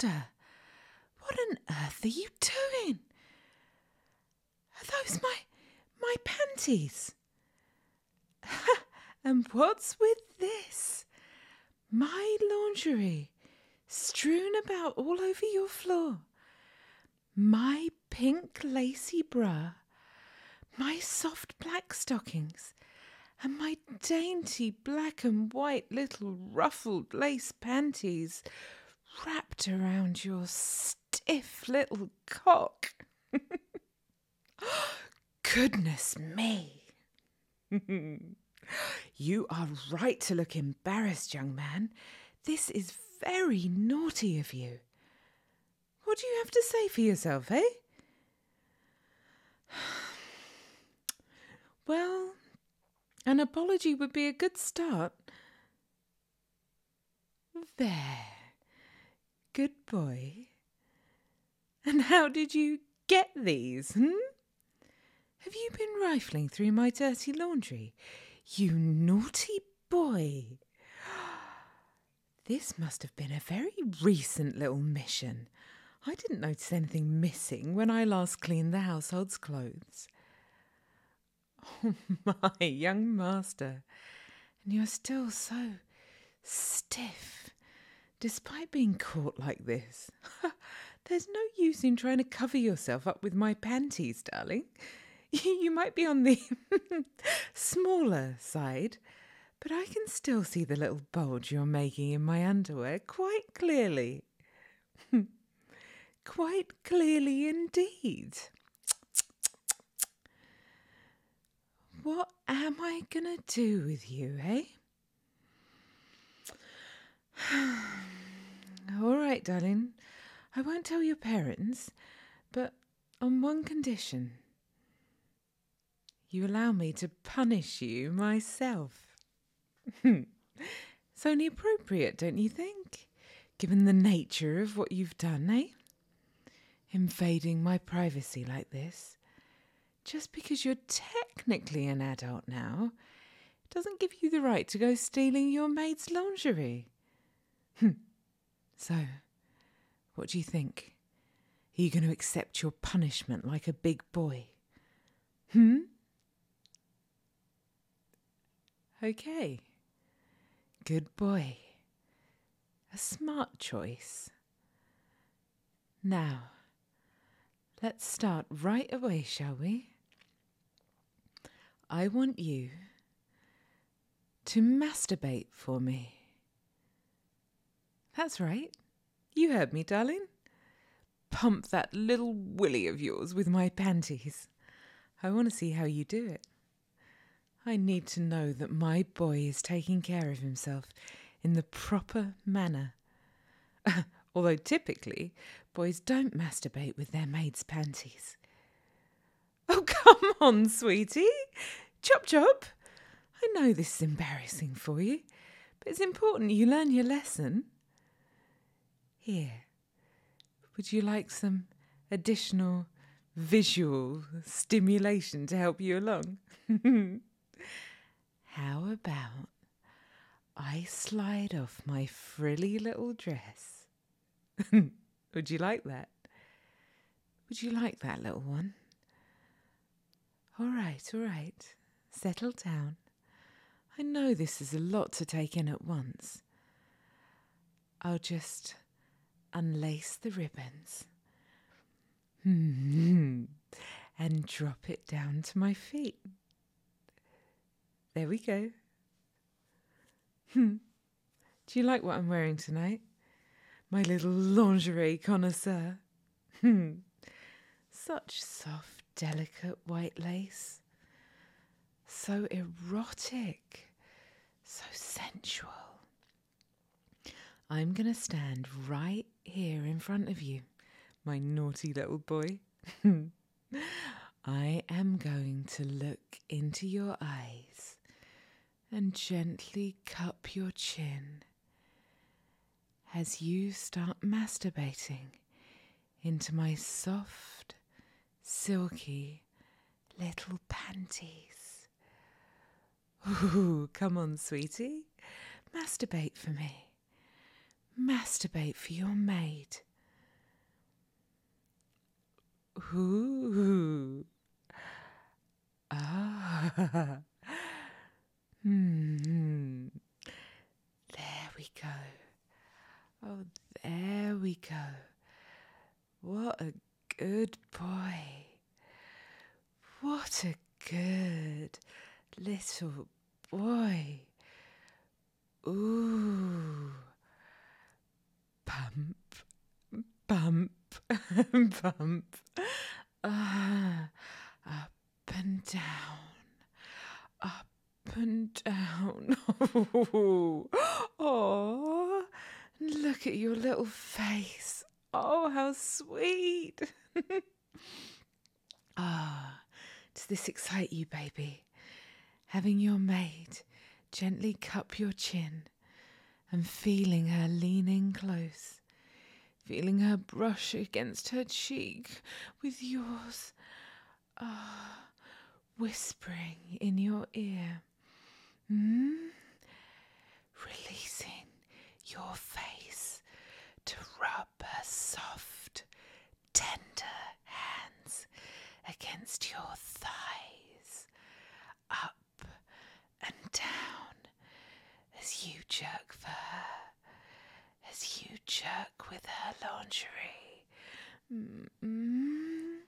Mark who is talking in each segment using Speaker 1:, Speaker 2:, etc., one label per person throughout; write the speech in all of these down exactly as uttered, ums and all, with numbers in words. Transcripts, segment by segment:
Speaker 1: master, what on earth are you doing? Are those my, my panties? And what's with this? My lingerie strewn about all over your floor. My pink lacy bra, my soft black stockings, and my dainty black and white little ruffled lace panties wrapped around your stiff little cock. Goodness me. You are right to look embarrassed, young man. This is very naughty of you. What do you have to say for yourself, eh? Well, an apology would be a good start. There. Good boy. And how did you get these, hmm? Have you been rifling through my dirty laundry? You naughty boy. This must have been a very recent little mission. I didn't notice anything missing when I last cleaned the household's clothes. Oh, my young master. And you're still so stiff, despite being caught like this. There's no use in trying to cover yourself up with my panties, darling. You might be on the smaller side, but I can still see the little bulge you're making in my underwear quite clearly. Quite clearly indeed. What am I going to do with you, eh? All right, darling. I won't tell your parents, but on one condition. You allow me to punish you myself. It's only appropriate, don't you think? Given the nature of what you've done, eh? Invading my privacy like this. Just because you're technically an adult now, doesn't give you the right to go stealing your maid's lingerie. So, what do you think? Are you going to accept your punishment like a big boy? Hmm? Okay. Good boy. A smart choice. Now, let's start right away, shall we? I want you to masturbate for me. That's right. You heard me, darling. Pump that little willy of yours with my panties. I want to see how you do it. I need to know that my boy is taking care of himself in the proper manner. Although typically, boys don't masturbate with their maid's panties. Oh, come on, sweetie. Chop chop. I know this is embarrassing for you, but it's important you learn your lesson. Here, would you like some additional visual stimulation to help you along? How about I slide off my frilly little dress? Would you like that? Would you like that, little one? All right, all right. Settle down. I know this is a lot to take in at once. I'll just unlace the ribbons and drop it down to my feet. There we go. Do you like what I'm wearing tonight? My little lingerie connoisseur. Such soft, delicate white lace. So erotic. So sensual. I'm going to stand right here in front of you, my naughty little boy. I am going to look into your eyes and gently cup your chin as you start masturbating into my soft, silky little panties. Ooh, come on, sweetie. Masturbate for me. Masturbate for your maid. Ooh. Ah. Hmm. There we go. Oh, there we go. What a good boy. What a good little boy. Ooh. Bump, bump, bump. Ah, up and down, up and down. Oh, look at your little face. Oh, how sweet. Ah, does this excite you, baby? Having your maid gently cup your chin and feeling her leaning close, feeling her brush against her cheek with yours, ah, whispering in your ear, hmm? Releasing your face to rub her soft, tender hands against your thighs, up and down as you jerk for her, as you jerk with her lingerie. Mm-mm.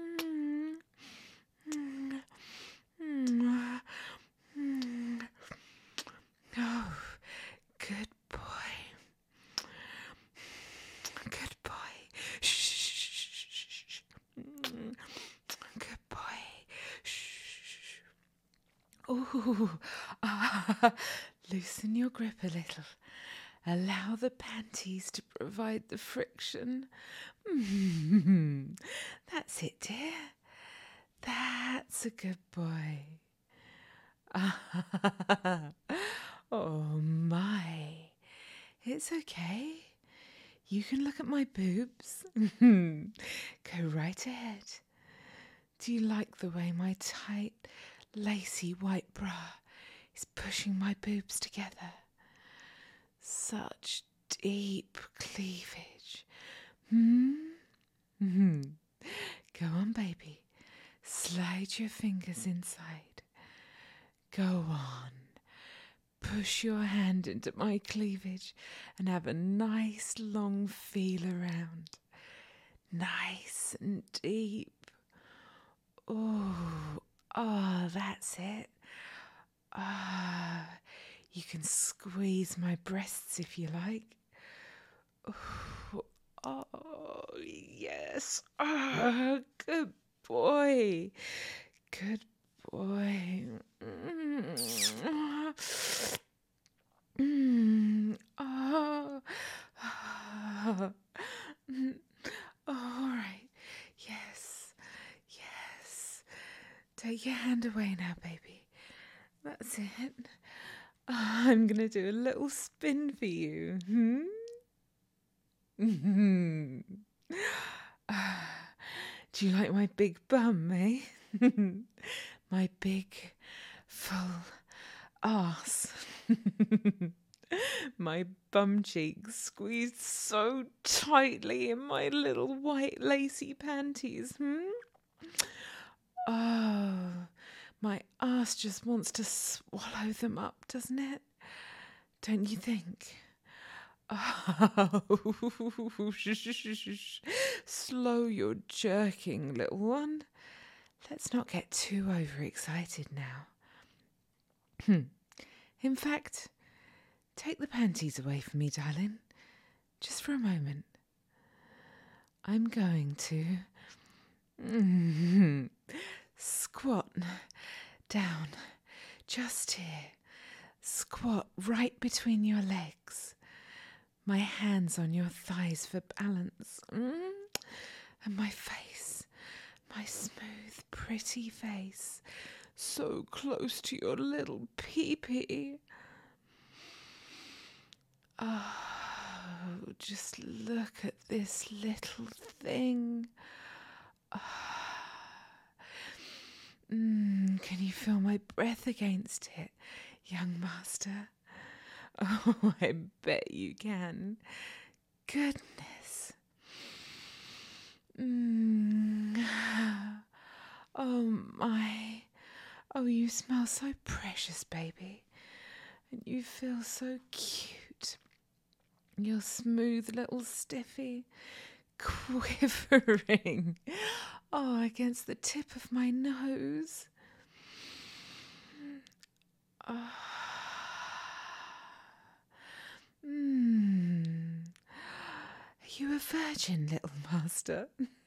Speaker 1: Mm-mm. Mm-mm. Oh, good boy. Good boy. Shh. Good boy. Shh. Ooh. Ah. Loosen your grip a little. Allow the panties to provide the friction. Mm. That's it, dear. That's a good boy. Oh my. It's okay. You can look at my boobs. Go right ahead. Do you like the way my tight, lacy white bra is pushing my boobs together? Such deep cleavage. Hmm? Hmm. Go on, baby. Slide your fingers inside. Go on. Push your hand into my cleavage and have a nice long feel around. Nice and deep. Oh, ah, oh, that's it. Ah, you can squeeze my breasts if you like. Oh, oh yes. Ah, good boy. Good boy. Mm. Mm. Oh. Mm. All right. Yes. Yes. Take your hand away now, baby. That's it. I'm going to do a little spin for you. Hmm? Mm-hmm. Do you like my big bum, eh? My big, full arse. My bum cheeks squeezed so tightly in my little white lacy panties. Hmm? Oh, my arse just wants to swallow them up, doesn't it? Don't you think? Oh, slow your jerking, little one. Let's not get too overexcited now. In fact, take the panties away from me, darling. Just for a moment. I'm going to mm, squat down just here. Squat right between your legs. My hands on your thighs for balance. Mm. And my face, my smooth, pretty face, so close to your little pee-pee. Oh, just look at this little thing. Oh. Mm, can you feel my breath against it, young master? Oh, I bet you can. Goodness. Mm. Oh my. Oh, you smell so precious, baby. And you feel so cute. Your smooth little stiffy quivering. Oh, against the tip of my nose. Oh. Mm. Are you a virgin, little master?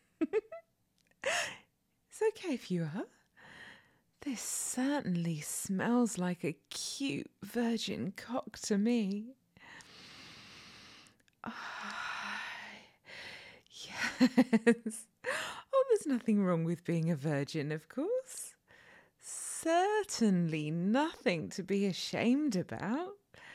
Speaker 1: It's okay if you are. This certainly smells like a cute virgin cock to me. Ah, yes. Oh, there's nothing wrong with being a virgin, of course. Certainly nothing to be ashamed about.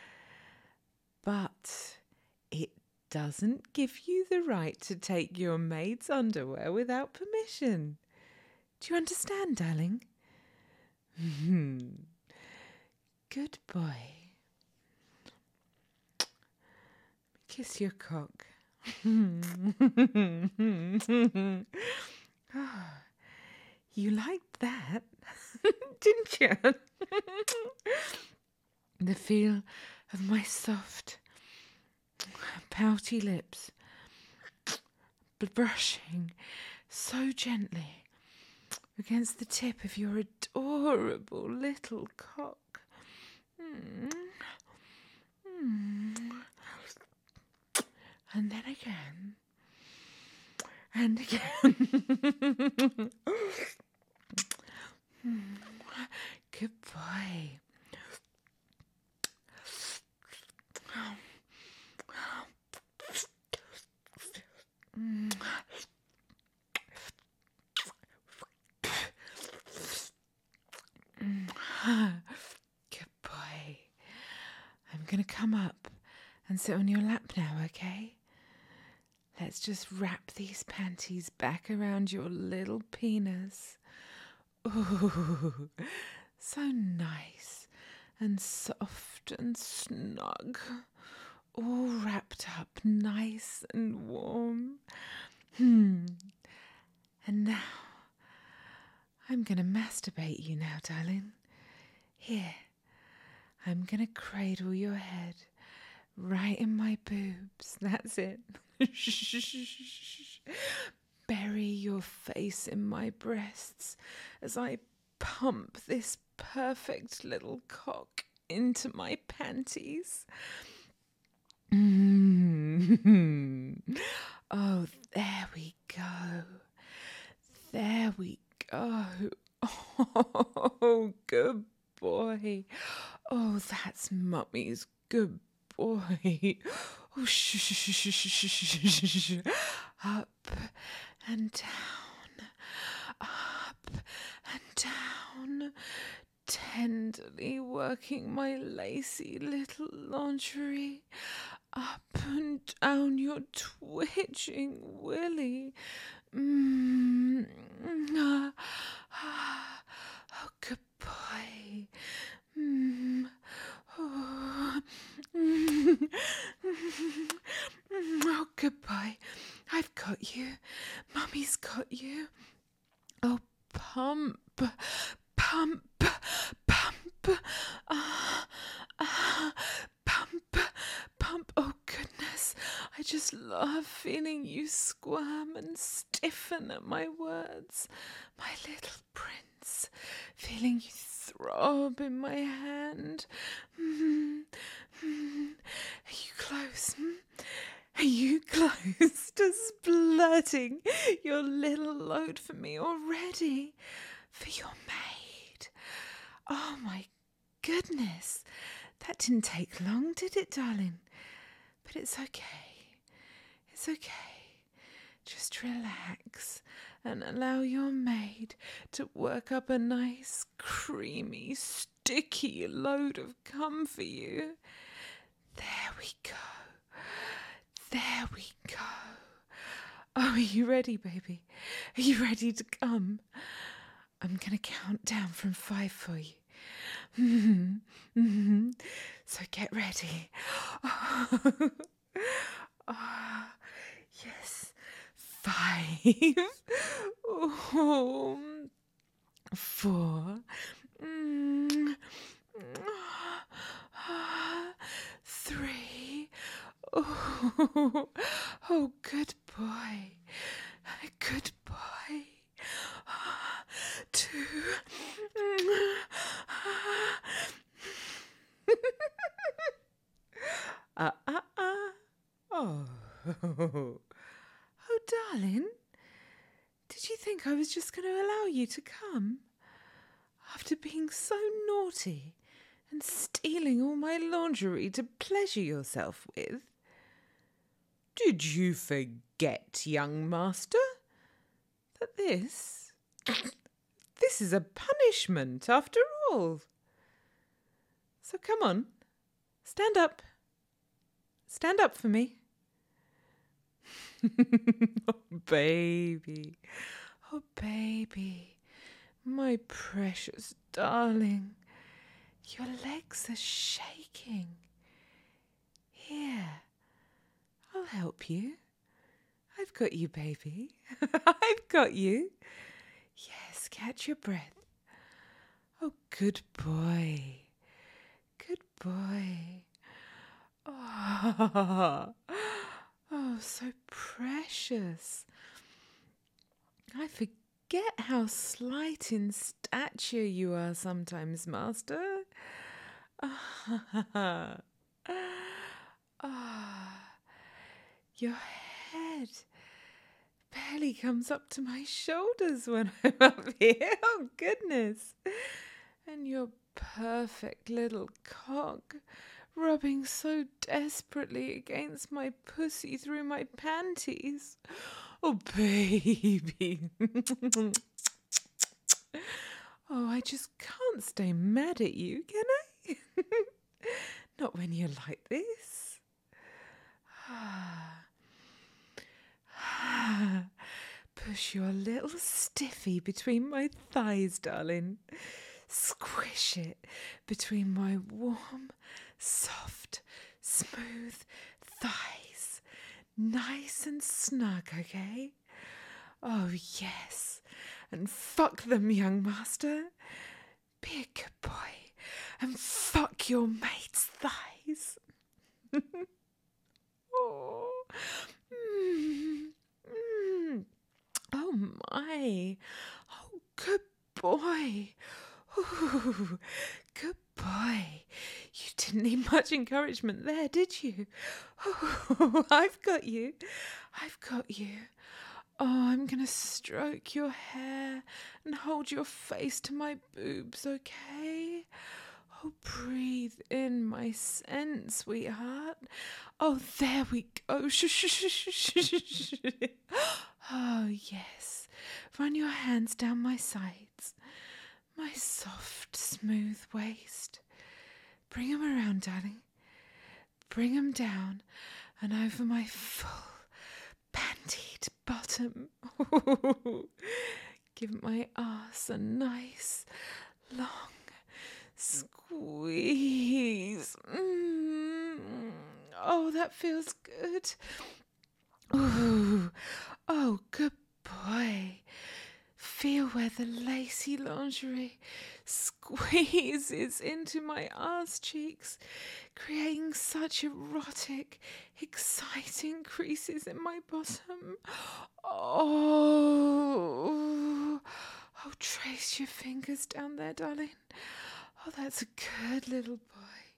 Speaker 1: But it doesn't give you the right to take your maid's underwear without permission. Do you understand, darling? Good boy. Kiss your cock. Oh, you liked that, didn't you? The feel of my soft, pouty lips brushing so gently against the tip of your adorable little cock. Mm. Mm. And then again, and again. Good boy. Good boy. I'm going to come up and sit on your lap now, okay? Let's just wrap these panties back around your little penis. Ooh, so nice and soft and snug. All wrapped up nice and warm. Hmm. And now, I'm going to masturbate you now, darling. Here, I'm going to cradle your head right in my boobs. That's it. Bury your face in my breasts as I pump this perfect little cock into my panties. Mm. Oh, there we go. There we go. Oh, good boy. Oh, that's Mummy's good boy. Oh, shh, shh, shh, shh, shh, shh, shh. Up and down. Up and down. Tenderly working my lacy little lingerie up and down your twitching willy. Mm. Ah, ah. Oh, good boy. Mm. Oh. Mm. Oh, good boy. I've got you. Mummy's got you. Oh, pump, pump, pump, ah, ah, pump, pump. Oh, goodness. I just love feeling you squirm and stiffen at my words. My little prince, feeling you throb in my hand. Mm, mm. Are you close? Mm? Are you close to splurting your little load for me already? For your maid? Oh, my goodness. That didn't take long, did it, darling? But it's okay. It's okay. Just relax and allow your maid to work up a nice, creamy, sticky load of cum for you. There we go. There we go. Oh, are you ready, baby? Are you ready to come? I'm going to count down from five for you. Mm-hmm. Mm-hmm. So get ready. Oh. Oh, yes. five, oh, four, mm, three, oh, oh, good boy, good boy, two, uh, uh, uh, oh, oh, darling, did you think I was just going to allow you to come? After being so naughty and stealing all my lingerie to pleasure yourself with? Did you forget, young master, that this, this is a punishment after all? So come on, stand up. Stand up for me. Oh, baby. Oh, baby. My precious darling. Your legs are shaking. Here, I'll help you. I've got you, baby. I've got you. Yes, catch your breath. Oh, good boy. Good boy. Oh, oh, so precious. I forget how slight in stature you are sometimes, master. Ah, ah, your head barely comes up to my shoulders when I'm up here. Oh, goodness. And your perfect little cock rubbing so desperately against my pussy through my panties. Oh, baby. Oh, I just can't stay mad at you, can I? Not when you're like this. Push your little stiffy between my thighs, darling. Squish it between my warm, soft, smooth thighs. Nice and snug, okay? Oh, yes. And fuck them, young master. Be a good boy and fuck your mate's thighs. Oh. Mm. Mm. Oh, my. Oh, good boy. Ooh, good boy. You didn't need much encouragement there, did you? Oh, I've got you. I've got you. Oh, I'm going to stroke your hair and hold your face to my boobs, okay? Oh, breathe in my scent, sweetheart. Oh, there we go. Oh, yes. Run your hands down my sides. My soft, smooth waist. Bring 'em around, darling. Bring 'em down and over my full, pantied bottom. Give my ass a nice, long squeeze. Mm. Oh, that feels good. Ooh. Oh, good boy. Feel where the lacy lingerie squeezes into my ass cheeks, creating such erotic, exciting creases in my bottom. Oh, oh, trace your fingers down there, darling. Oh, that's a good little boy.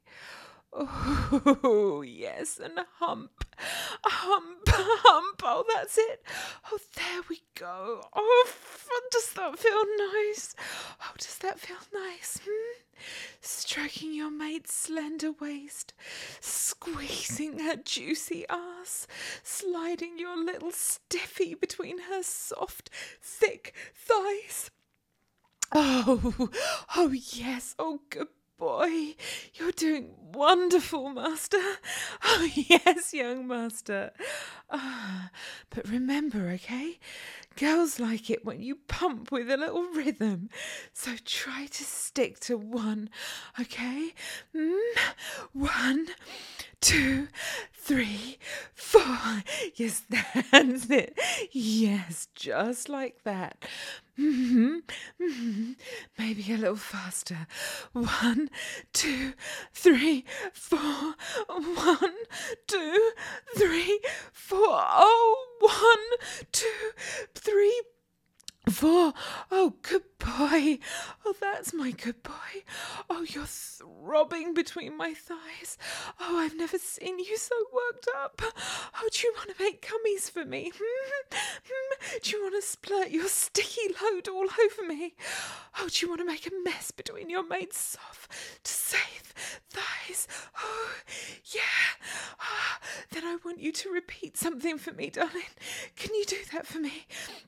Speaker 1: Oh, yes, and hump, hump, hump. Oh, that's it. Oh, there we go. Oh, does that feel nice? Oh, does that feel nice? Hmm? Stroking your mate's slender waist, squeezing her juicy ass, sliding your little stiffy between her soft, thick thighs. Oh, oh, yes. Oh, good boy. You're doing wonderful, Master. Oh, yes, young Master. Ah, but remember, okay? Girls like it when you pump with a little rhythm. So try to stick to one, okay? Mm, one, two, three, four. Yes, that's it. Yes, just like that. Mm-hmm. Mm-hmm. Maybe a little faster. One, two, three, four. One, two, three, four. Oh, one, two, three, four. Oh, good boy. Oh, that's my good boy. Oh, you're throbbing between my thighs. Oh, I've never seen you so worked up. Oh, do you want to make cummies for me? Hmm? Hmm? Do you want to splurt your sticky load all over me? Oh, do you want to make a mess between your maid's soft, safe thighs? Oh, yeah. Ah, then I want you to repeat something for me, darling. Can you do that for me?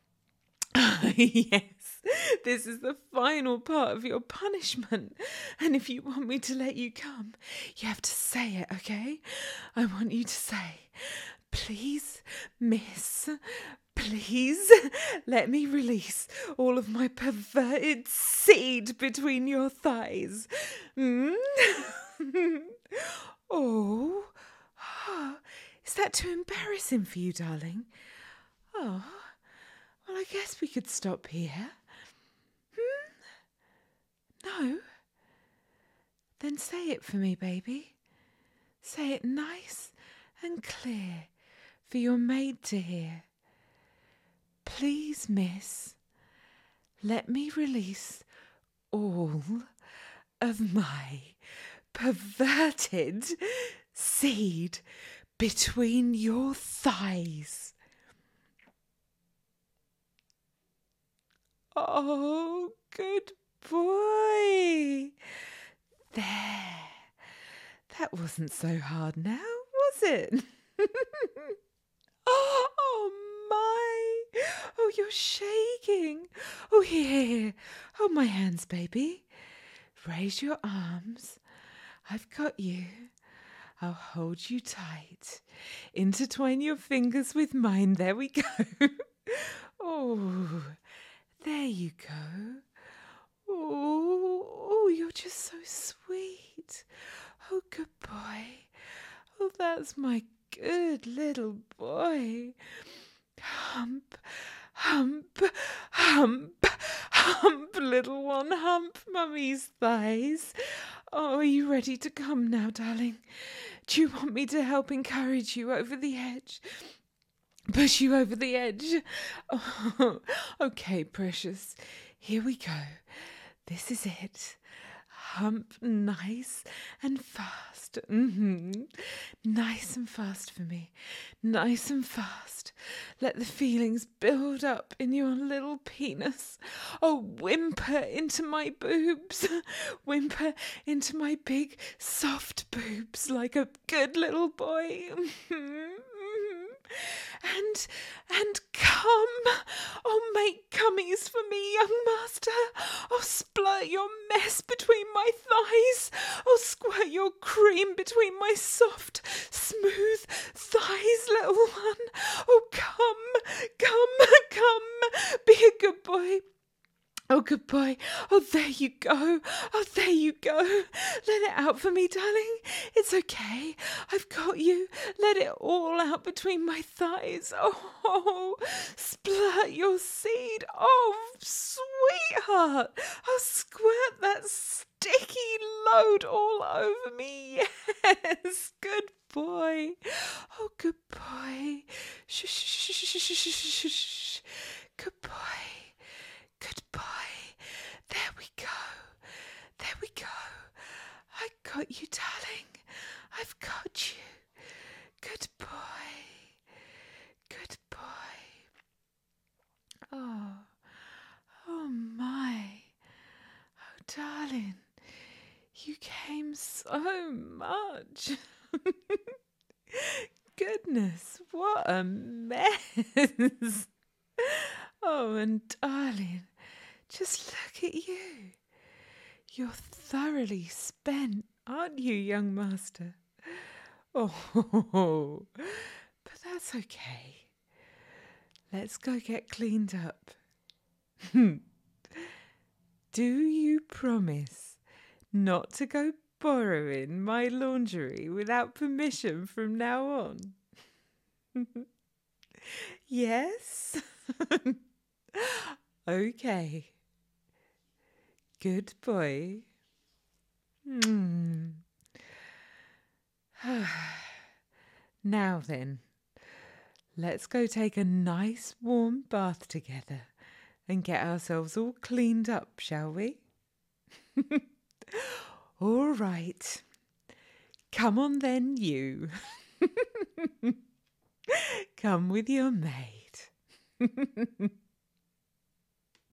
Speaker 1: Yes, this is the final part of your punishment. And if you want me to let you come, you have to say it, okay? I want you to say, please, miss, please let me release all of my perverted seed between your thighs. Mm? Oh, ah, is that too embarrassing for you, darling? Oh. Well, I guess we could stop here. Hmm? No? Then say it for me, baby. Say it nice and clear for your maid to hear. Please, miss, let me release all of my perverted seed between your thighs. Oh, good boy. There. That wasn't so hard now, was it? oh, oh, my. Oh, you're shaking. Oh, here. Hold my hands, baby. Raise your arms. I've got you. I'll hold you tight. Intertwine your fingers with mine. There we go. Oh, there you go. Oh, oh, you're just so sweet. Oh, good boy. Oh, that's my good little boy. Hump, hump, hump, hump, little one, hump Mummy's thighs. Oh, are you ready to come now, darling? Do you want me to help encourage you over the edge? Push you over the edge? Oh, okay, precious. Here we go. This is it. Hump nice and fast. Mm-hmm. Nice and fast for me. Nice and fast. Let the feelings build up in your little penis. Oh, whimper into my boobs. Whimper into my big, soft boobs like a good little boy. And, and come, oh, make cummies for me, young master. Oh, splurt your mess between my thighs. Oh, squirt your cream between my soft, smooth thighs, little one. Oh, come, come, come, be a good boy. Oh, good boy. Oh, there you go. Oh, there you go. Let it out for me, darling. It's okay. I've got you. Let it all out between my thighs. Oh, splurt your seed. Oh, sweetheart. Oh, squirt that sticky load all over me. Yes, good boy. Oh, good boy. Shh, shh, shh, shh, shh, shh, shh. Good boy. Good boy. There we go. There we go. I got you, darling. I've got you. Good boy. Good boy. Oh. Oh, my. Oh, darling. You came so much. Goodness, what a mess. Oh, and darling, just look at you. You're thoroughly spent, aren't you, young master? Oh, but that's okay. Let's go get cleaned up. Do you promise not to go borrowing my lingerie without permission from now on? Yes? Okay. Good boy. Mm. Now then, let's go take a nice warm bath together and get ourselves all cleaned up, shall we? All right. Come on then, you. Come with your maid.